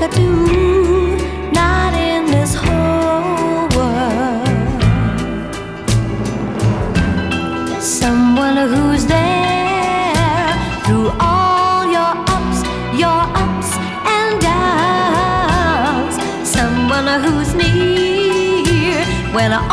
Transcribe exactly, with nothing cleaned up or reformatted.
I do, not in this whole world. Someone who's there through all your ups, your ups and downs. Someone who's near when